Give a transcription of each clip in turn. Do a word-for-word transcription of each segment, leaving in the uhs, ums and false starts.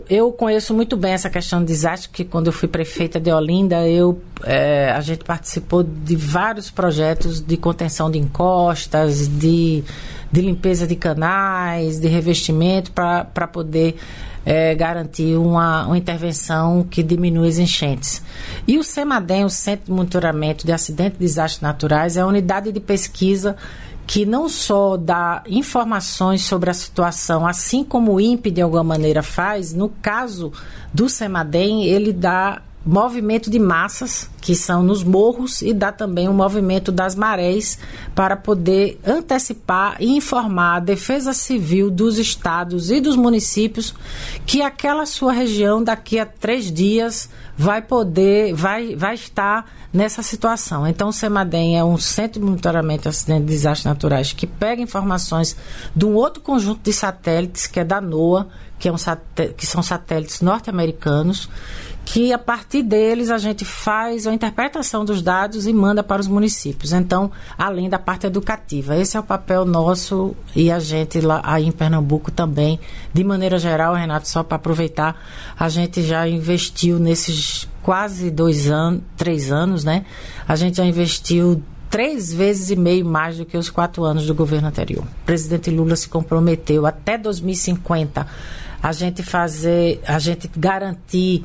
Eu conheço muito bem essa questão de desastre, porque quando eu fui prefeita de Olinda, eu, é, a gente participou de vários projetos de contenção de encostas, de, de limpeza de canais, de revestimento, para poder é, garantir uma, uma intervenção que diminua as enchentes. E o CEMADEM, o Centro de Monitoramento de Acidentes e Desastres Naturais, é a unidade de pesquisa que não só dá informações sobre a situação, assim como o INPE de alguma maneira faz. No caso do CEMADEM, ele dá movimento de massas, que são nos morros, e dá também o movimento das marés, para poder antecipar e informar a Defesa Civil dos estados e dos municípios que aquela sua região daqui a três dias vai poder, vai, vai estar nessa situação. Então, o CEMADEM é um Centro de Monitoramento de Acidentes e Desastres Naturais que pega informações de um outro conjunto de satélites, que é da NOAA, que, é um satélite, que são satélites norte-americanos, que a partir deles a gente faz a interpretação dos dados e manda para os municípios. Então, além da parte educativa, esse é o papel nosso, e a gente lá aí em Pernambuco também, de maneira geral, Renato, só para aproveitar, a gente já investiu nesses quase dois anos, três anos, né? A gente já investiu três vezes e meio mais do que os quatro anos do governo anterior. O presidente Lula se comprometeu até dois mil e cinquenta a gente fazer, a gente garantir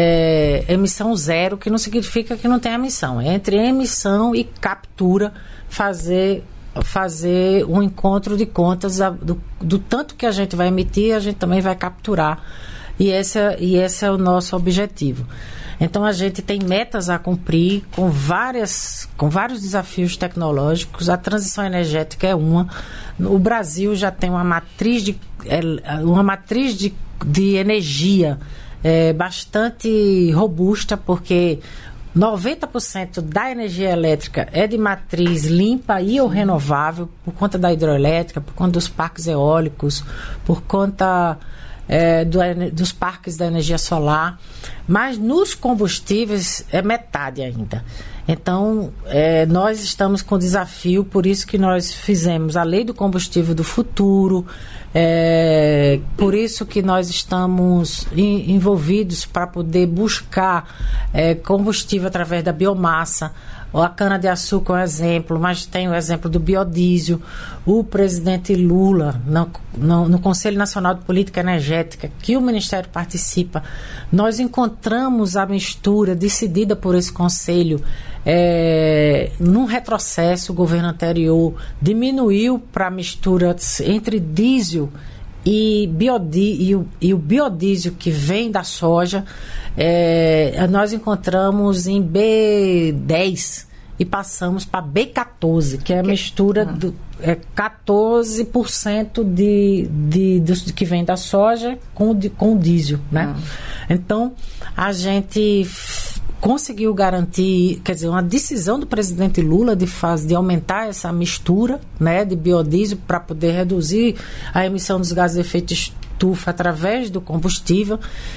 é, emissão zero, que não significa que não tem emissão. É entre emissão e captura fazer, fazer um encontro de contas do, do tanto que a gente vai emitir, a gente também vai capturar. E esse, é, e esse é o nosso objetivo. Então, a gente tem metas a cumprir com, várias, com vários desafios tecnológicos. A transição energética é uma. O Brasil já tem uma matriz de, uma matriz de, de energia é, bastante robusta, porque noventa por cento da energia elétrica é de matriz limpa e ou renovável, por conta da hidroelétrica, por conta dos parques eólicos, por conta... É, do, dos parques da energia solar, mas nos combustíveis é metade ainda. Então, é, nós estamos com desafio, por isso que nós fizemos a Lei do Combustível do Futuro, é, por isso que nós estamos in, envolvidos para poder buscar é, combustível através da biomassa. A cana-de-açúcar é um exemplo, mas tem o exemplo do biodiesel. O presidente Lula, no, no, no Conselho Nacional de Política Energética, que o Ministério participa, nós encontramos a mistura decidida por esse Conselho. É, num retrocesso, o governo anterior diminuiu para a mistura entre diesel e, biodi, e, o, e o biodiesel que vem da soja. É, nós encontramos em B dez e passamos para B catorze, que é a mistura do é, quatorze por cento de, de, de, que vem da soja com, de, com o diesel, né? Uhum. Então, a gente f- conseguiu garantir, quer dizer, uma decisão do presidente Lula de, faz, de aumentar essa mistura, né, de biodiesel para poder reduzir a emissão dos gases de efeito estufa através do combustível,